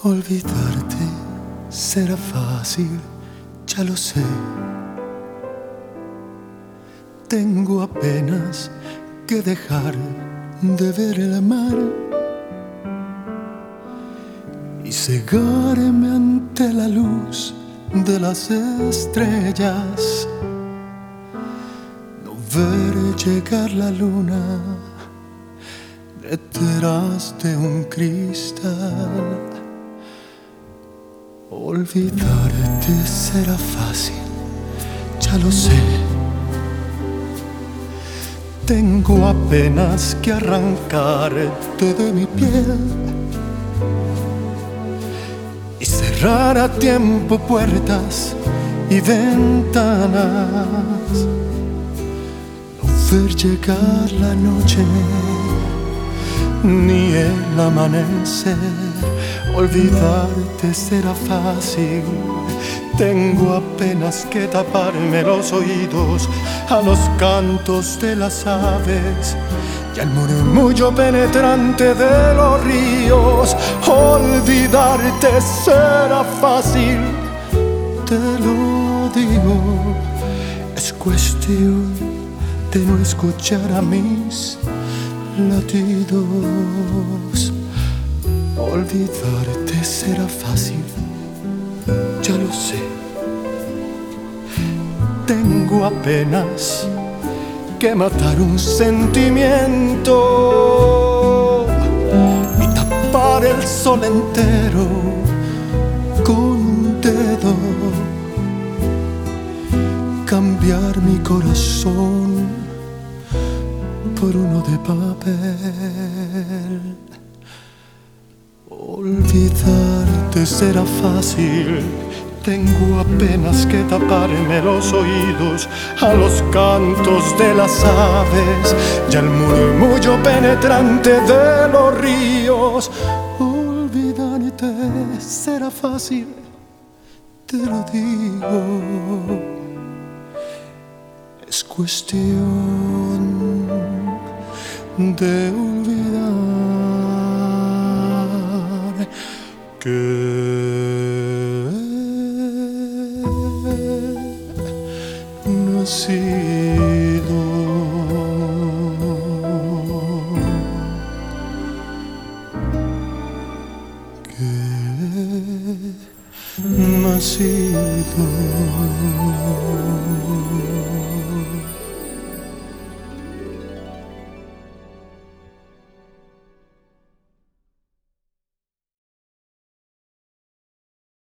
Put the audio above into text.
Olvidarte será fácil, ya lo sé. Tengo apenas que dejar de ver el mar y cegarme ante la luz de las estrellas. No ver llegar la luna detrás de un cristal. Olvidarte será fácil, ya lo sé. Tengo apenas que arrancarte de mi piel y cerrar a tiempo puertas y ventanas. No ver llegar la noche ni el amanecer. Olvidarte será fácil. Tengo apenas que taparme los oídos a los cantos de las aves y al murmullo penetrante de los ríos. Olvidarte será fácil, te lo digo. Es cuestión de no escuchar a mis latidos. Olvidarte será fácil, ya lo sé. Tengo apenas que matar un sentimiento y tapar el sol entero con un dedo. Cambiar mi corazón por uno de papel. Olvidarte será fácil. Tengo apenas que taparme los oídos a los cantos de las aves y al murmullo penetrante de los ríos. Olvidarte será fácil, te lo digo. Es cuestión de olvidar que no he sido, que no he sido.